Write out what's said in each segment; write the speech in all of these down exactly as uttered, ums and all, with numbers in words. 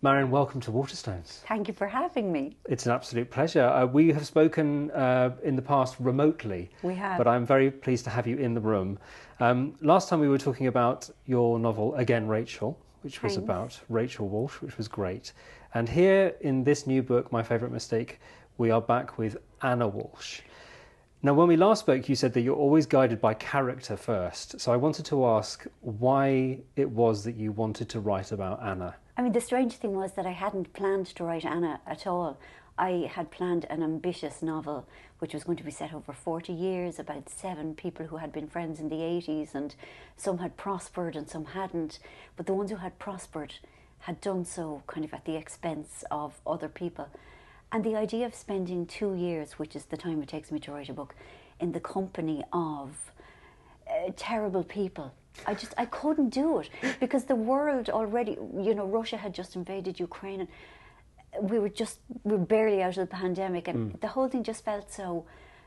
Marion, welcome to Waterstones. Thank you for having me. It's an absolute pleasure. Uh, we have spoken uh, in the past remotely. We have. But I'm very pleased to have you in the room. Um, last time we were talking about your novel, Again Rachel, which was Thanks. about Rachel Walsh, which was great. And here in this new book, My Favourite Mistake, we are back with Anna Walsh. Now, when we last spoke, you said that you're always guided by character first. So I wanted to ask why it was that you wanted to write about Anna. I mean, the strange thing was that I hadn't planned to write Anna at all. I had planned an ambitious novel, which was going to be set over forty years, about seven people who had been friends in the eighties, and some had prospered and some hadn't. But the ones who had prospered had done so kind of at the expense of other people. And the idea of spending two years, which is the time it takes me to write a book, in the company of uh, terrible people, I just, I couldn't do it, because the world already, you know, Russia had just invaded Ukraine, and we were just, we were barely out of the pandemic, and mm. the whole thing just felt so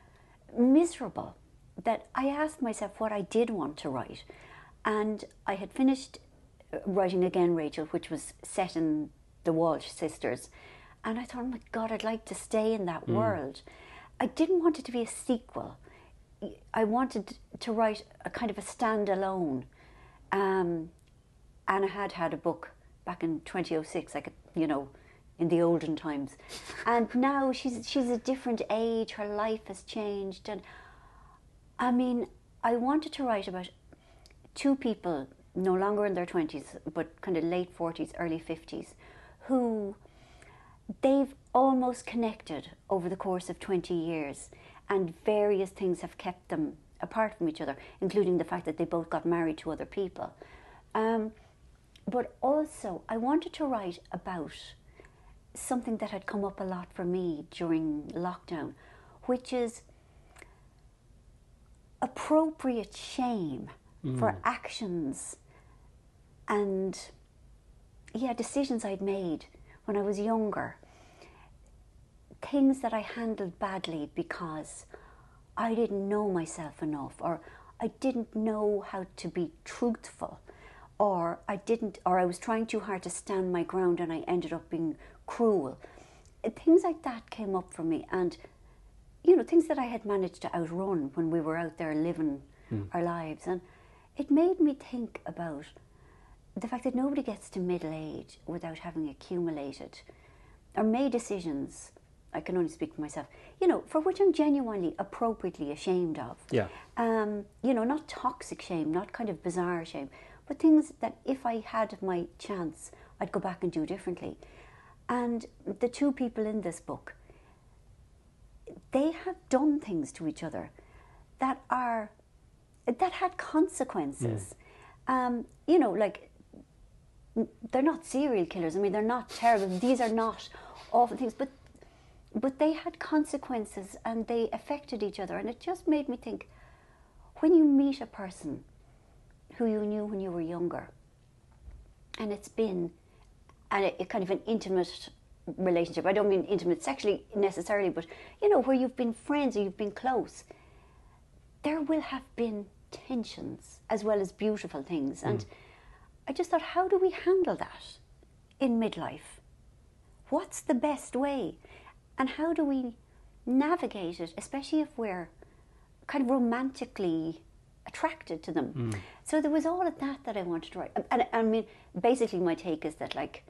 miserable that I asked myself what I did want to write. And I had finished writing Again Rachel, which was set in the Walsh sisters, and I thought, oh my God, I'd like to stay in that mm. world. I didn't want it to be a sequel. I wanted to write a kind of a standalone. Um, Anna had had a book back in twenty oh six, like, you know, in the olden times. And now she's, she's a different age, her life has changed. And I mean, I wanted to write about two people, no longer in their twenties, but kind of late forties, early fifties, who they've almost connected over the course of twenty years. And various things have kept them apart from each other, including the fact that they both got married to other people. Um, but also, I wanted to write about something that had come up a lot for me during lockdown, which is appropriate shame mm. for actions and, yeah, decisions I'd made when I was younger. Things that I handled badly because I didn't know myself enough, or I didn't know how to be truthful, or I didn't, or I was trying too hard to stand my ground and I ended up being cruel. Things like that came up for me, and you know, things that I had managed to outrun when we were out there living mm. our lives. And it made me think about the fact that nobody gets to middle age without having accumulated or made decisions. I can only speak for myself, you know, for which I'm genuinely, appropriately ashamed of. Yeah. Um, you know, not toxic shame, not kind of bizarre shame, but things that if I had my chance, I'd go back and do differently. And the two people in this book, they have done things to each other that are, that had consequences. Mm. Um, you know, like, they're not serial killers. I mean, they're not terrible. These are not awful things, but But they had consequences and they affected each other. And it just made me think, when you meet a person who you knew when you were younger, and it's been a, a kind of an intimate relationship, I don't mean intimate sexually necessarily, but you know, where you've been friends or you've been close, there will have been tensions as well as beautiful things. And mm. I just thought, how do we handle that in midlife? What's the best way? And how do we navigate it, especially if we're kind of romantically attracted to them? Mm. So there was all of that that I wanted to write. And, and I mean, basically my take is that, like,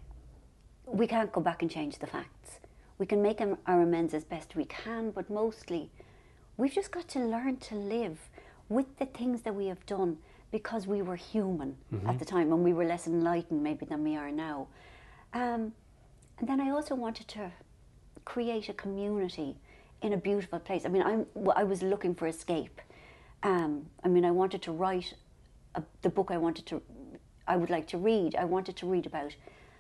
we can't go back and change the facts. We can make our amends as best we can, but mostly we've just got to learn to live with the things that we have done, because we were human mm-hmm. at the time, and we were less enlightened maybe than we are now. Um, and then I also wanted to create a community in a beautiful place. I mean, I'm, I was looking for escape. Um, I mean, I wanted to write a, the book I wanted to, I would like to read. I wanted to read about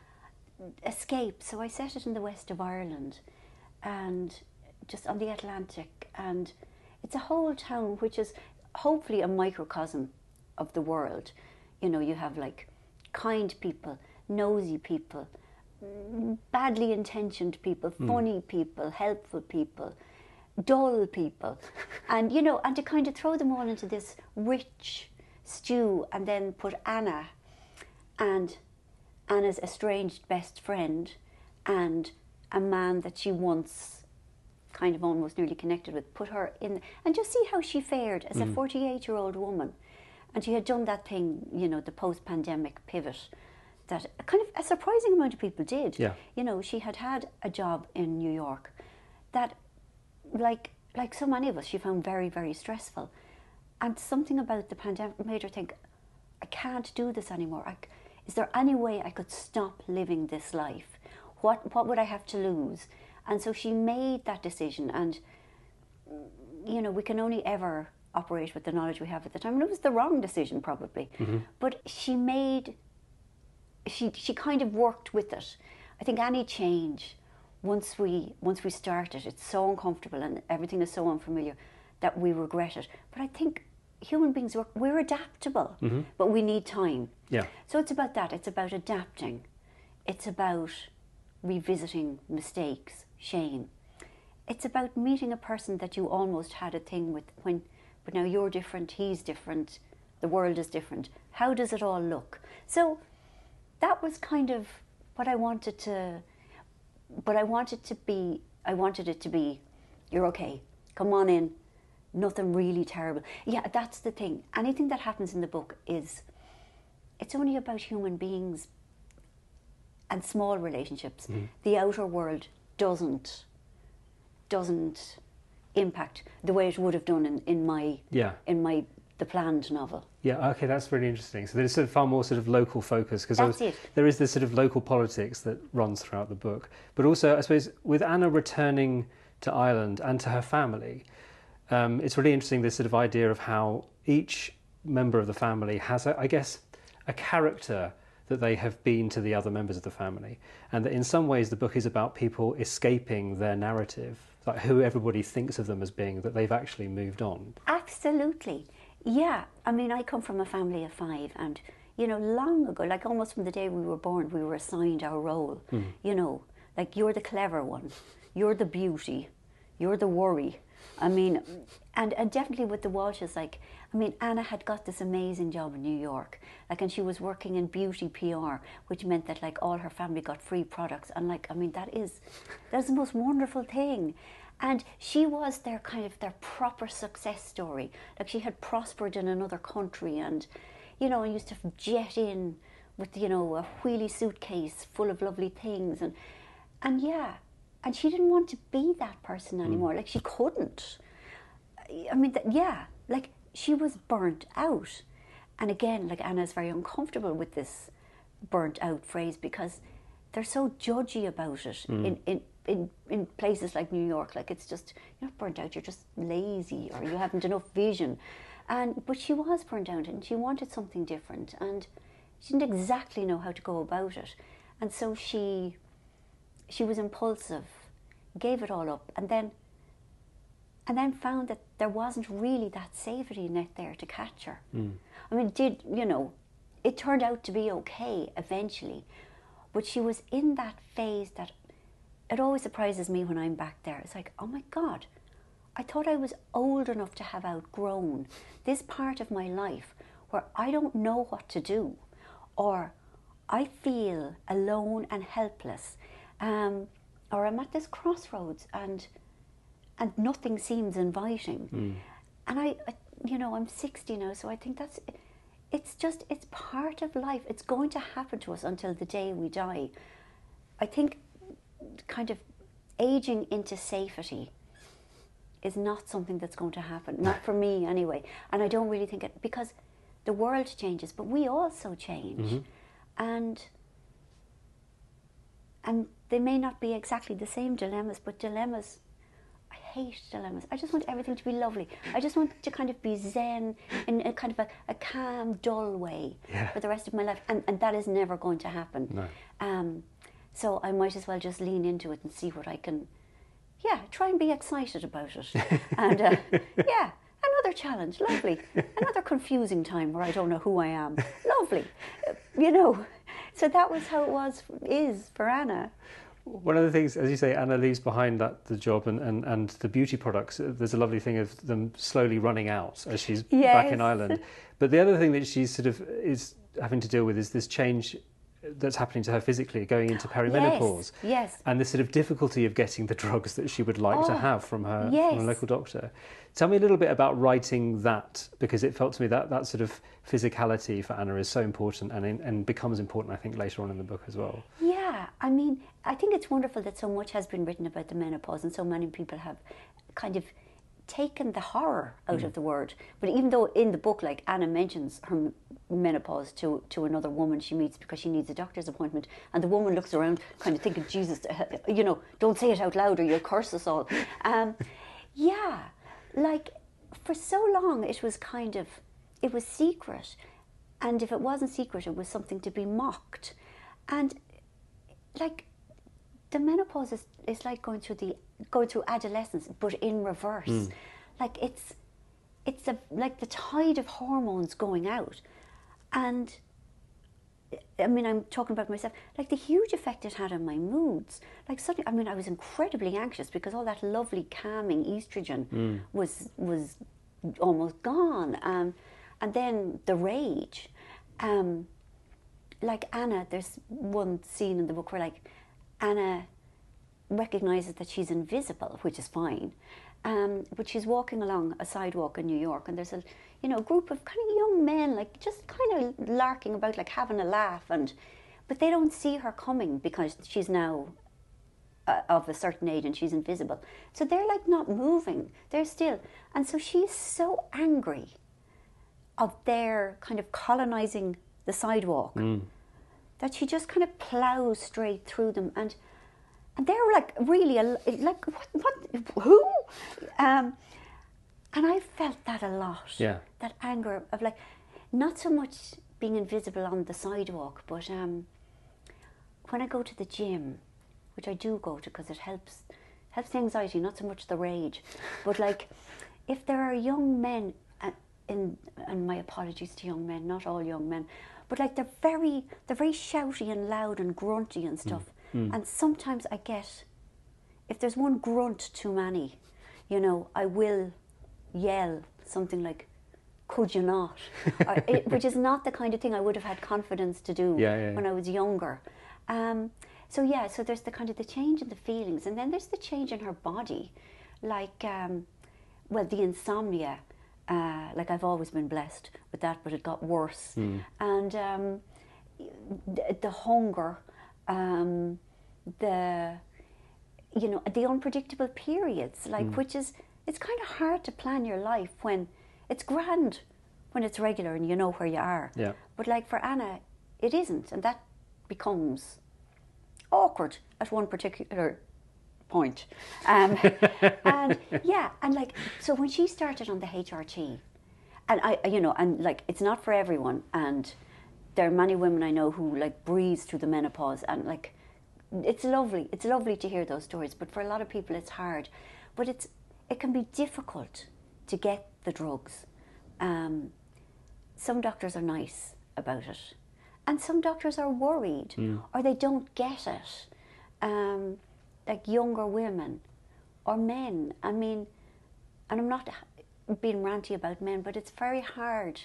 escape. So I set it in the west of Ireland, and just on the Atlantic. And it's a whole town which is hopefully a microcosm of the world. You know, you have like kind people, nosy people, badly intentioned people, funny mm. people, helpful people, dull people, and you know, and to kind of throw them all into this rich stew, and then put Anna and Anna's estranged best friend and a man that she once kind of almost nearly connected with, put her in, and just see how she fared as mm-hmm. a forty-eight-year-old woman. And she had done that thing, you know, the post-pandemic pivot that kind of a surprising amount of people did. Yeah. You know, she had had a job in New York that, like like so many of us, she found very, very stressful. And something about the pandemic made her think, I can't do this anymore. I, is there any way I could stop living this life? What what would I have to lose? And so she made that decision. And, you know, we can only ever operate with the knowledge we have at the time. And it was the wrong decision, probably. Mm-hmm. But she made, she she kind of worked with it. I think any change, once we once we start it, it's so uncomfortable and everything is so unfamiliar that we regret it. But I think human beings, we're, we're adaptable, mm-hmm. but we need time. Yeah. So it's about that. It's about adapting. It's about revisiting mistakes, shame. It's about meeting a person that you almost had a thing with, when, but now you're different, he's different, the world is different. How does it all look? So that was kind of what I wanted to, but I wanted to be, I wanted it to be, you're okay, come on in, nothing really terrible. Yeah, that's the thing. Anything that happens in the book is, it's only about human beings and small relationships. Mm. The outer world doesn't doesn't impact the way it would have done in, in my yeah. in my the planned novel. Yeah, okay, that's really interesting. So there's sort of far more sort of local focus, because there is this sort of local politics that runs throughout the book. But also, I suppose, with Anna returning to Ireland and to her family, um, it's really interesting, this sort of idea of how each member of the family has, a, I guess, a character that they have been to the other members of the family, and that in some ways the book is about people escaping their narrative, like who everybody thinks of them as being, that they've actually moved on. Absolutely. Yeah, I mean, I come from a family of five, and, you know, long ago, like almost from the day we were born, we were assigned our role. Mm. You know, like, you're the clever one, you're the beauty, you're the worry. I mean, and, and definitely with the Walshes, like, I mean, Anna had got this amazing job in New York, like, and she was working in beauty P R, which meant that, like, all her family got free products, and, like, I mean, that is, that's the most wonderful thing. And she was their kind of their proper success story. Like, she had prospered in another country, and, you know, and used to jet in with, you know, a wheelie suitcase full of lovely things, and and yeah, and she didn't want to be that person anymore. Mm. Like, she couldn't. I mean, th- yeah, like, she was burnt out. And again, like, Anna's very uncomfortable with this burnt out phrase, because they're so judgy about it mm. in, in, in, in places like New York. Like, it's just, you're not burnt out, you're just lazy, or you haven't enough vision. And but she was burnt out, and she wanted something different, and she didn't exactly know how to go about it. And so she she was impulsive, gave it all up, and then and then found that there wasn't really that safety net there to catch her. Mm. I mean, did, you know, it turned out to be okay eventually, but she was in that phase that, it always surprises me when I'm back there. It's like, oh my God, I thought I was old enough to have outgrown this part of my life where I don't know what to do, or I feel alone and helpless, um, or I'm at this crossroads and and nothing seems inviting. Mm. And I, I, you know, I'm sixty now, so I think that's, it's just, it's part of life. It's going to happen to us until the day we die. I think kind of aging into safety is not something that's going to happen, not for me anyway. And I don't really think it, because the world changes, but we also change. Mm-hmm. And and they may not be exactly the same dilemmas, but dilemmas, I hate dilemmas. I just want everything to be lovely. I just want to kind of be zen in a kind of a, a calm, dull way yeah. for the rest of my life. And, and that is never going to happen. No. Um, so I might as well just lean into it and see what I can, yeah, try and be excited about it. And uh, yeah, another challenge, lovely. Another confusing time where I don't know who I am, lovely. Uh, you know, so that was how it was, is for Anna. One of the things, as you say, Anna leaves behind that the job and, and, and the beauty products. There's a lovely thing of them slowly running out as she's yes. back in Ireland. But the other thing that she's sort of is having to deal with is this change that's happening to her physically, going into perimenopause. Yes, yes. And the sort of difficulty of getting the drugs that she would like Oh, to have from her, yes. from a local doctor. Tell me a little bit about writing that, because it felt to me that that sort of physicality for Anna is so important, and in, and becomes important, I think, later on in the book as well. Yeah, I mean, I think it's wonderful that so much has been written about the menopause, and so many people have kind of taken the horror out mm. of the word. But even though in the book, like, Anna mentions her menopause to, to another woman she meets because she needs a doctor's appointment, and the woman looks around kind of thinking, Jesus, you know, don't say it out loud or you'll curse us all. Um, yeah, like, for so long it was kind of, it was secret. And if it wasn't secret, it was something to be mocked. And, like, the menopause is, is like going through the going through adolescence, but in reverse. Mm. Like, it's it's a, like the tide of hormones going out. And, I mean, I'm talking about myself, like the huge effect it had on my moods. Like, suddenly, I mean, I was incredibly anxious because all that lovely calming estrogen mm. was was almost gone. Um, and then the rage. Um, like Anna, there's one scene in the book where, like, Anna recognises that she's invisible, which is fine. Um, but she's walking along a sidewalk in New York, and there's a, you know, group of kind of young men, like, just kind of larking about, like, having a laugh, and but they don't see her coming because she's now uh, of a certain age and she's invisible. So they're, like, not moving. They're still. And so she's so angry of their kind of colonising the sidewalk mm. that she just kind of plows straight through them, and and they're like really a, like what what who um and I felt that a lot. Yeah, that anger of, like, not so much being invisible on the sidewalk, but um when I go to the gym, which I do go to because it helps helps the anxiety, not so much the rage, but, like, if there are young men uh, in, and my apologies to young men, not all young men, but, like, they're very they're very shouty and loud and grunty and stuff. Mm. Mm. And sometimes I get, if there's one grunt too many, you know, I will yell something like, "Could you not?" or, it, which is not the kind of thing I would have had confidence to do yeah, yeah, when yeah. I was younger. Um, so yeah, so there's the kind of the change in the feelings, and then there's the change in her body, like, um, well, the insomnia. Uh, like, I've always been blessed with that, but it got worse. Mm. And um, the, the hunger, um, the, you know, the unpredictable periods, like, mm. which is, it's kind of hard to plan your life when it's grand, when it's regular and you know where you are. Yeah. But, like, for Anna, it isn't, and that becomes awkward at one particular point. Um, and yeah, and, like, so when she started on the H R T, and I, you know, and, like, it's not for everyone, and there are many women I know who, like, breeze through the menopause, and, like, it's lovely, it's lovely to hear those stories, but for a lot of people it's hard. But it's, it can be difficult to get the drugs. Um, some doctors are nice about it, and some doctors are worried, mm. or they don't get it. Um, like younger women or men. I mean, and I'm not being ranty about men, but it's very hard.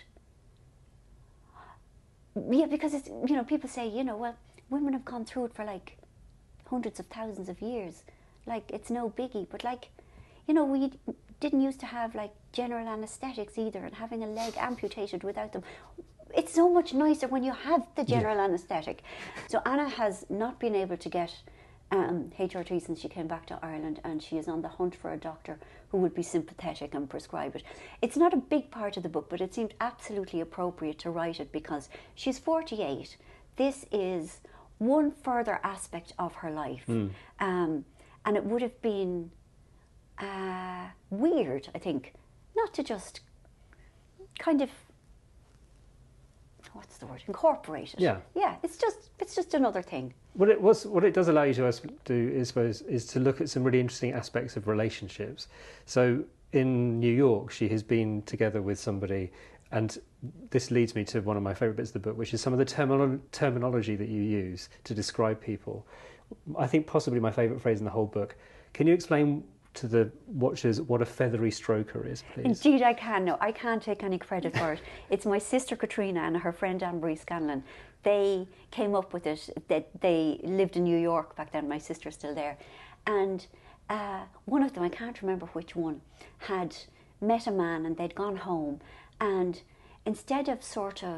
Yeah, because it's, you know, people say, you know, well, women have gone through it for, like, hundreds of thousands of years. Like, it's no biggie. But, like, you know, we didn't used to have, like, general anaesthetics either, and having a leg amputated without them. It's so much nicer when you have the general yeah. anaesthetic. So Anna has not been able to get Um, H R T since she came back to Ireland, and she is on the hunt for a doctor who would be sympathetic and prescribe it. It's not a big part of the book, but it seemed absolutely appropriate to write it because she's forty-eight. This is one further aspect of her life. Mm. Um, and it would have been uh, weird, I think, not to just kind of, what's the word, incorporate it. Yeah. Yeah, it's just, it's just another thing. What it was, what it does allow you to do, is, suppose, is to look at some really interesting aspects of relationships. So in New York, she has been together with somebody, and this leads me to one of my favourite bits of the book, which is some of the termino- terminology that you use to describe people. I think possibly my favourite phrase in the whole book. Can you explain to the watchers what a feathery stroker is, please? Indeed I can. No, I can't take any credit for it. It's my sister Katrina and her friend Anne-Marie Scanlon. They came up with it. They, they lived in New York back then. My sister's still there. And uh, one of them, I can't remember which one, had met a man and they'd gone home. And instead of sort of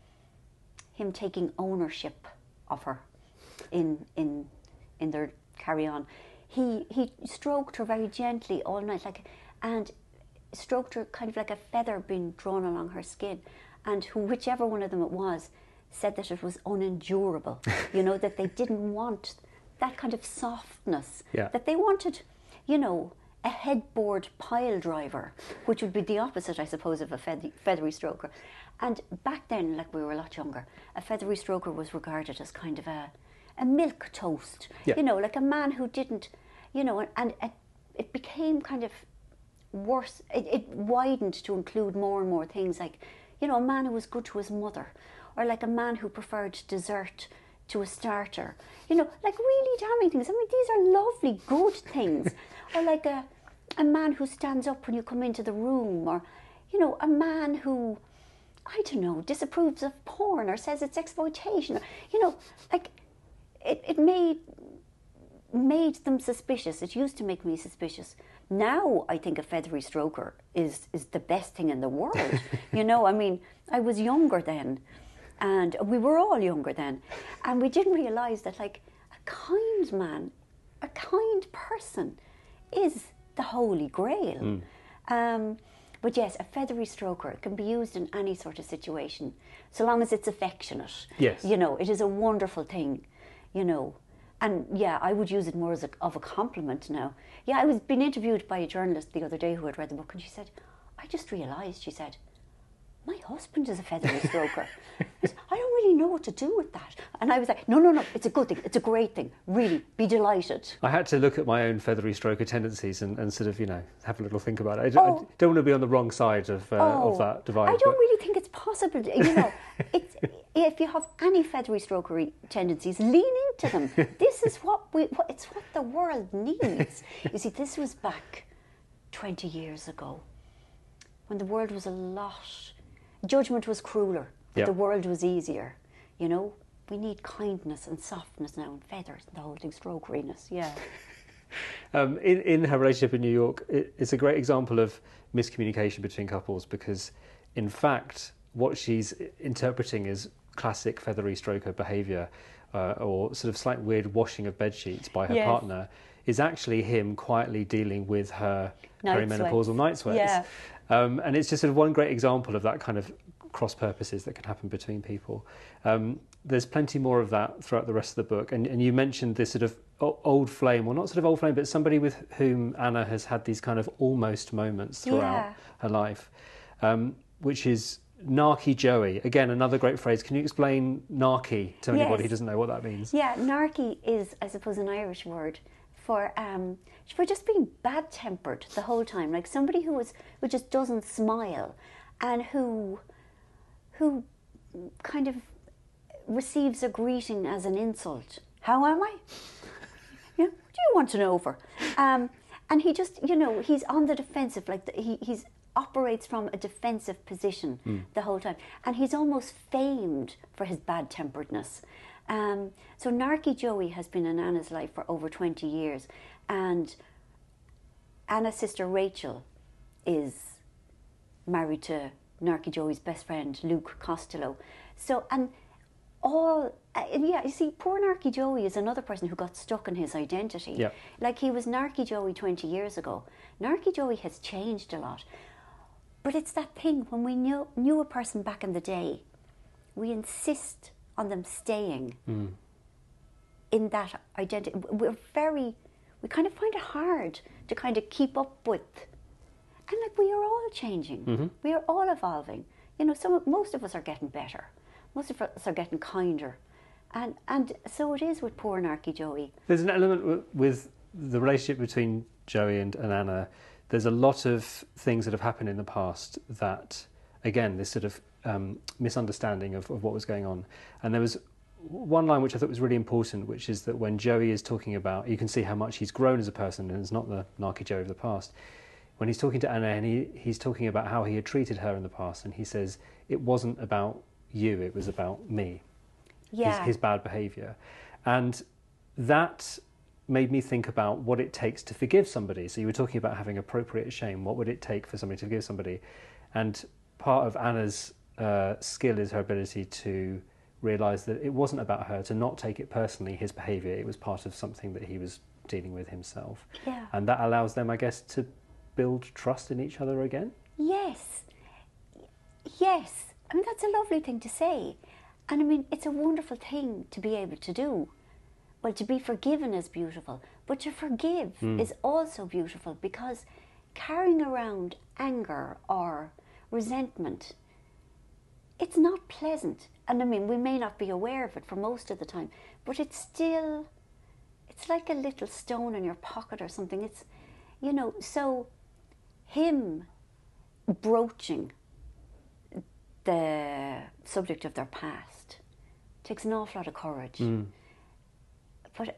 him taking ownership of her in in in their carry-on, he he stroked her very gently all night, like, and stroked her kind of like a feather being drawn along her skin. And who, whichever one of them it was, said that it was unendurable. You know, that they didn't want that kind of softness. Yeah. That they wanted, you know, a headboard pile driver, which would be the opposite, I suppose, of a feathery, feathery stroker. And back then, like we were a lot younger, a feathery stroker was regarded as kind of a, a milk toast. Yeah. You know, like a man who didn't, you know, and, and it, it became kind of worse. It, it widened to include more and more things like, you know, a man who was good to his mother, or like a man who preferred dessert to a starter. You know, like really damning things. I mean, these are lovely, good things. Or like a, a man who stands up when you come into the room, or, you know, a man who, I don't know, disapproves of porn or says it's exploitation. Or, you know, like it, it made made them suspicious. It used to make me suspicious. Now I think a feathery stroker is, is the best thing in the world. You know, I mean, I was younger then, and we were all younger then, and we didn't realise that, like, a kind man, a kind person is the holy grail. Mm. Um, but yes, a feathery stroker can be used in any sort of situation, so long as it's affectionate. Yes. You know, it is a wonderful thing, you know. And yeah, I would use it more as a, of a compliment now. Yeah, I was being interviewed by a journalist the other day who had read the book, and she said, I just realised, she said, my husband is a feathery stroker. I said, I don't really know what to do with that. And I was like, no, no, no, it's a good thing. It's a great thing. Really, be delighted. I had to look at my own feathery stroker tendencies and, and sort of, you know, have a little think about it. I don't, Oh. I don't want to be on the wrong side of, uh, Oh, of that divide. I don't but- really think it's possible. to- You know, it's, if you have any feathery strokery tendencies, lean into them. This is what we. What, it's what the world needs. You see, this was back twenty years ago, when the world was a lot. Judgment was crueler, but Yeah. the world was easier. You know, we need kindness and softness now, and feathers and the whole thing, strokeriness. Yeah. Um, in, in her relationship in New York, it, it's a great example of miscommunication between couples, because, in fact, what she's interpreting is classic feathery stroker behaviour, uh, or sort of slight weird washing of bed sheets by her Yes. partner, is actually him quietly dealing with her Night perimenopausal sweats. night sweats. Yeah. Um, and it's just sort of one great example of that kind of cross purposes that can happen between people. Um, there's plenty more of that throughout the rest of the book. And, and you mentioned this sort of o- old flame, well, not sort of old flame, but somebody with whom Anna has had these kind of almost moments throughout Yeah. her life, um, which is Narky Joey. Again, another great phrase. Can you explain Narky to anybody who Yes. doesn't know what that means? Yeah, narky is, I suppose, an Irish word for um, for just being bad-tempered the whole time, like somebody who is who just doesn't smile, and who who kind of receives a greeting as an insult. How am I? Yeah, what do you want to know for? Um, and he just, you know, he's on the defensive, like the, he he's operates from a defensive position Mm. the whole time, and he's almost famed for his bad-temperedness. Um, so Narky Joey has been in Anna's life for over twenty years, and Anna's sister Rachel is married to Narky Joey's best friend Luke Costello. So, and all, uh, yeah, you see, poor Narky Joey is another person who got stuck in his identity. Yeah. Like, he was Narky Joey twenty years ago. Narky Joey has changed a lot. But it's that thing, when we knew, knew a person back in the day, we insist on them staying Mm. in that identity. We're very, we kind of find it hard to kind of keep up with. And like, we are all changing. Mm-hmm. We are all evolving. You know, some, most of us are getting better. Most of us are getting kinder. And and so it is with poor Narky Joey. There's an element w- with the relationship between Joey and, and Anna. There's a lot of things that have happened in the past that, again, this sort of um, misunderstanding of, of what was going on. And there was one line which I thought was really important, which is that when Joey is talking about, you can see how much he's grown as a person, and it's not the narky Joey of the past. When he's talking to Anna, and he, he's talking about how he had treated her in the past, and he says, it wasn't about you, it was about me. Yeah. His, his bad behaviour. And that made me think about what it takes to forgive somebody. So you were talking about having appropriate shame. What would it take for somebody to forgive somebody? And part of Anna's uh, skill is her ability to realise that it wasn't about her, to not take it personally, his behaviour. It was part of something that he was dealing with himself. Yeah. And that allows them, I guess, to build trust in each other again. Yes. Yes. I mean, that's a lovely thing to say. And I mean, it's a wonderful thing to be able to do. Well, to be forgiven is beautiful, but to forgive mm. is also beautiful, because carrying around anger or resentment, it's not pleasant. And I mean, we may not be aware of it for most of the time, but it's still, it's like a little stone in your pocket or something. It's, you know, so him broaching the subject of their past takes an awful lot of courage. Mm. But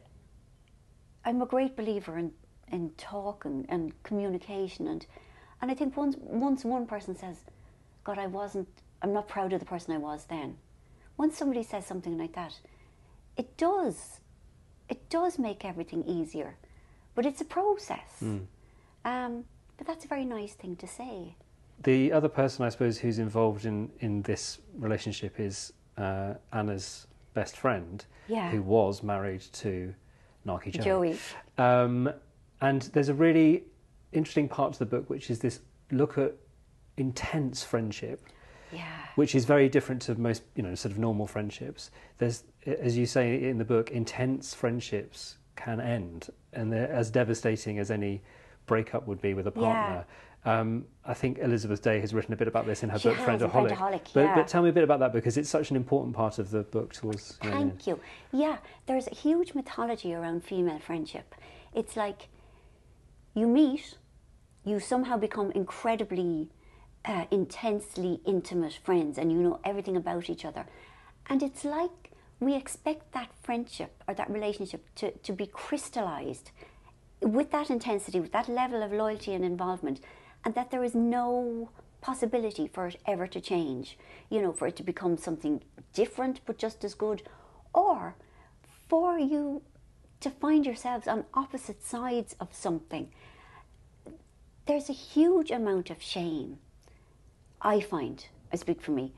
I'm a great believer in, in talk and, and communication, and and I think once once one person says, God, I wasn't, I'm not proud of the person I was then. Once somebody says something like that, it does, it does make everything easier. But it's a process. Mm. Um, but that's a very nice thing to say. The other person, I suppose, who's involved in, in this relationship is uh, Anna's best friend, yeah. who was married to Narky Joey. Joey. Um, and there's a really interesting part to the book, which is this look at intense friendship, yeah. which is very different to most, you know, sort of normal friendships. There's, as you say in the book, intense friendships can end, and they're as devastating as any breakup would be with a partner. Yeah. Um, I think Elizabeth Day has written a bit about this in her she book has, Friendaholic. Friendaholic but, yeah. but tell me a bit about that, because it's such an important part of the book towards... You know, Thank you. Yeah, there's a huge mythology around female friendship. It's like you meet, you somehow become incredibly, uh, intensely intimate friends, and you know everything about each other. And it's like we expect that friendship or that relationship to, to be crystallized with that intensity, with that level of loyalty and involvement, and that there is no possibility for it ever to change, you know, for it to become something different but just as good, or for you to find yourselves on opposite sides of something. There's a huge amount of shame, I find, I speak for me,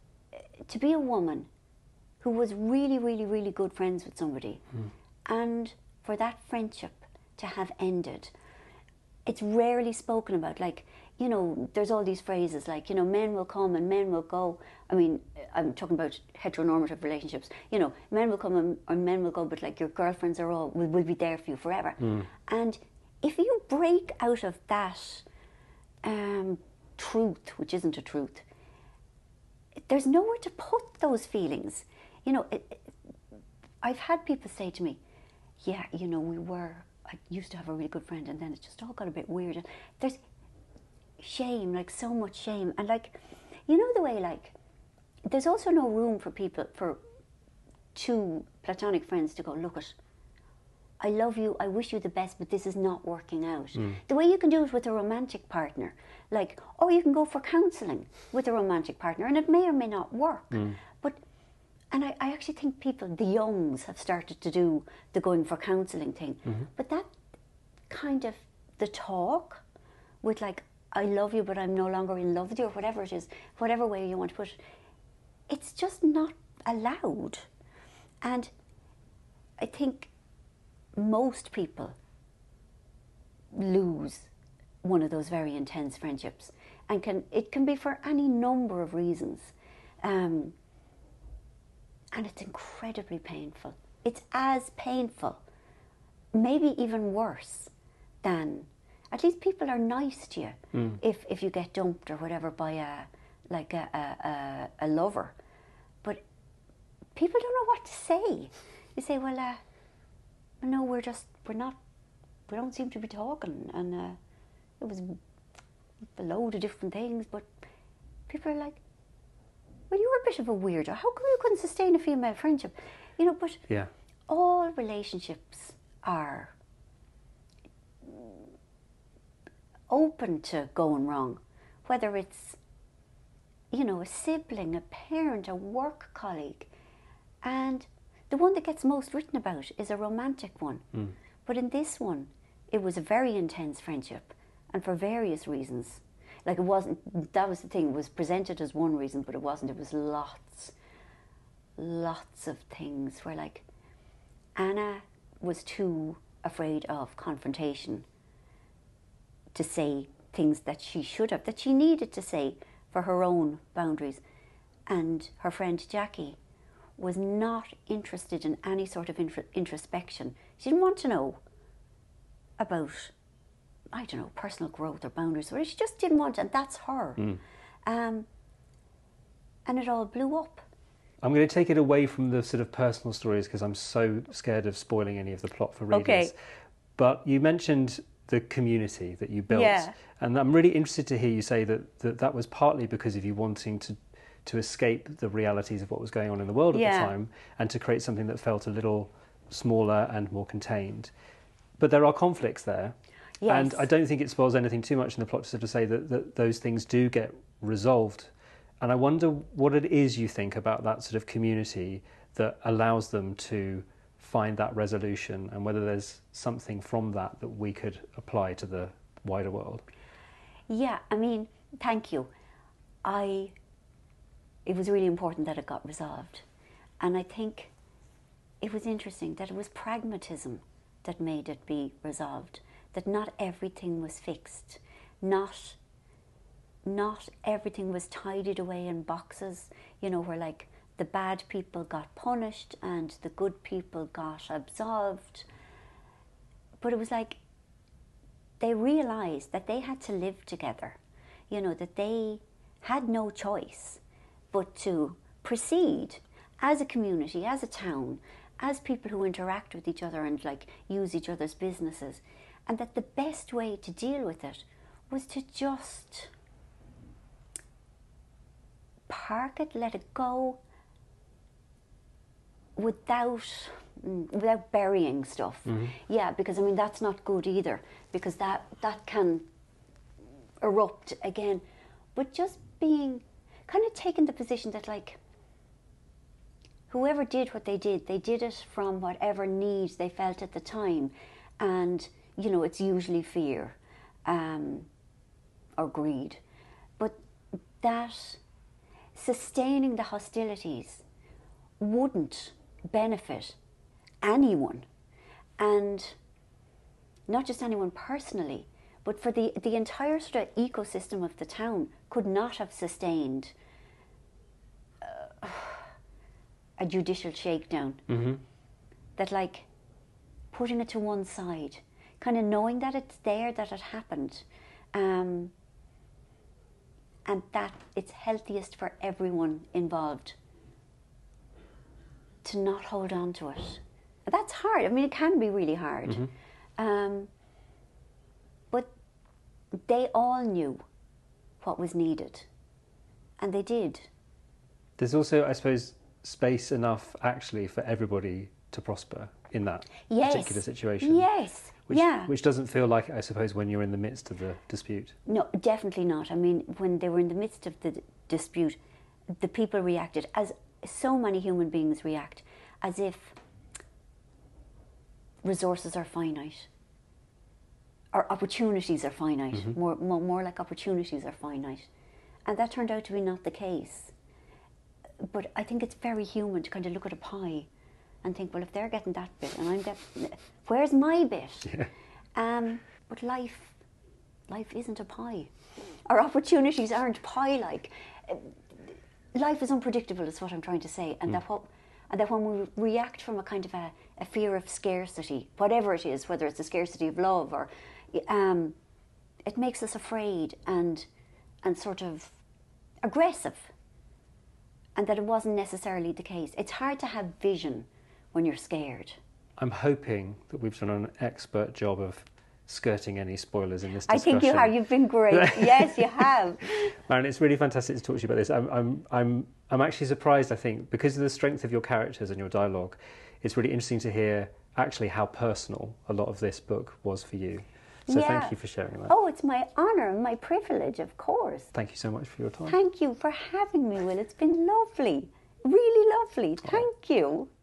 to be a woman who was really, really, really good friends with somebody, mm. and for that friendship to have ended. It's rarely spoken about. Like, you know, there's all these phrases like, you know, men will come and men will go. I mean, I'm talking about heteronormative relationships. You know, men will come and, and men will go, but like your girlfriends are all, will, will be there for you forever. Mm. And if you break out of that um, truth, which isn't a truth, there's nowhere to put those feelings. You know, it, it, I've had people say to me, yeah, you know, we were, I used to have a really good friend, and then it just all got a bit weird. And there's shame, like so much shame. And like, you know the way, like, there's also no room for people, for two platonic friends to go, look it, I love you, I wish you the best, but this is not working out. Mm. The way you can do it with a romantic partner, like, or you can go for counselling with a romantic partner, and it may or may not work. Mm. But, and I, I actually think people, the youngs, have started to do the going for counselling thing. Mm-hmm. But that kind of, the talk with like, I love you, but I'm no longer in love with you, or whatever it is, whatever way you want to put it, it's just not allowed. And I think most people lose one of those very intense friendships, and can it can be for any number of reasons. Um, and it's incredibly painful. It's as painful, maybe even worse, than, at least people are nice to you mm. if, if you get dumped or whatever by a, like a, a, a, a lover. But people don't know what to say. You say, well, uh, no, we're just, we're not, we don't seem to be talking. And uh, it was a load of different things, but people are like, well, you're a bit of a weirdo. How come you couldn't sustain a female friendship? You know, but Yeah. all relationships are open to going wrong, whether it's, you know, a sibling, a parent, a work colleague. And the one that gets most written about is a romantic one. Mm. But in this one, it was a very intense friendship, and for various reasons. Like, it wasn't, that was the thing, it was presented as one reason, but it wasn't. It was lots, lots of things where, like, Anna was too afraid of confrontation to say things that she should have, that she needed to say for her own boundaries. And her friend Jackie was not interested in any sort of intro- introspection. She didn't want to know about, I don't know, personal growth or boundaries. Or she just didn't want, and that's her. Mm. Um, and it all blew up. I'm going to take it away from the sort of personal stories because I'm so scared of spoiling any of the plot for readers. Okay. But you mentioned the community that you built. Yeah. And I'm really interested to hear you say that that, that was partly because of you wanting to to escape the realities of what was going on in the world at Yeah. the time and to create something that felt a little smaller and more contained. But there are conflicts there. Yes. And I don't think it spoils anything too much in the plot to sort of say that, that those things do get resolved. And I wonder what it is you think about that sort of community that allows them to find that resolution, and whether there's something from that that we could apply to the wider world. Yeah, I mean, thank you. I, it was really important that it got resolved. And I think it was interesting that it was pragmatism that made it be resolved, that not everything was fixed, not not everything was tidied away in boxes, you know, where like the bad people got punished and the good people got absolved. But it was like they realized that they had to live together, you know, that they had no choice but to proceed as a community, as a town, as people who interact with each other and like use each other's businesses, and that the best way to deal with it was to just park it, let it go, without without burying stuff. Mm-hmm. Yeah, because I mean that's not good either, because that that can erupt again. But just being kind of taking the position that like whoever did what they did, they did it from whatever needs they felt at the time, and you know it's usually fear um, or greed, but that sustaining the hostilities wouldn't benefit anyone, and not just anyone personally, but for the the entire sort of ecosystem of the town could not have sustained uh, a judicial shakedown. Mm-hmm. That like putting it to one side, kind of knowing that it's there, that it happened, um, and that it's healthiest for everyone involved to not hold on to it. That's hard. I mean, it can be really hard. Mm-hmm. Um, but they all knew what was needed, and they did. There's also, I suppose, space enough actually for everybody to prosper in that Yes. particular situation. Yes. Which, yeah. which doesn't feel like, I suppose, when you're in the midst of the dispute. No, definitely not. I mean, when they were in the midst of the d- dispute, the people reacted as so many human beings react, as if resources are finite, or opportunities are finite. Mm-hmm. More, more, more like opportunities are finite, and that turned out to be not the case. But I think it's very human to kind of look at a pie and think, well, if they're getting that bit and I'm getting, where's my bit? Yeah. Um, but life, life isn't a pie. Our opportunities aren't pie-like. Life is unpredictable, is what I'm trying to say, and mm. that what, and that when we react from a kind of a, a fear of scarcity, whatever it is, whether it's a scarcity of love or, um, it makes us afraid and and sort of aggressive, and that it wasn't necessarily the case. It's hard to have vision when you're scared. I'm hoping that we've done an expert job of skirting any spoilers in this I discussion. think you have. You've been great. Yes, you have. Marion, it's really fantastic to talk to you about this. I'm, I'm, I'm I'm actually surprised, I think, because of the strength of your characters and your dialogue, it's really interesting to hear actually how personal a lot of this book was for you. So Yeah. thank you for sharing that. Oh, it's my honour and my privilege, of course. Thank you so much for your time. Thank you for having me, Will. It's been lovely. Really lovely. Thank you.